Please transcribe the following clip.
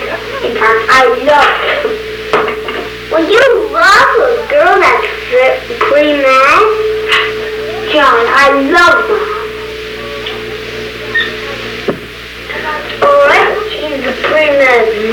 I love her. Well, you love a girl that's pre-med? John, I love Mom. Alright, she's a pre-med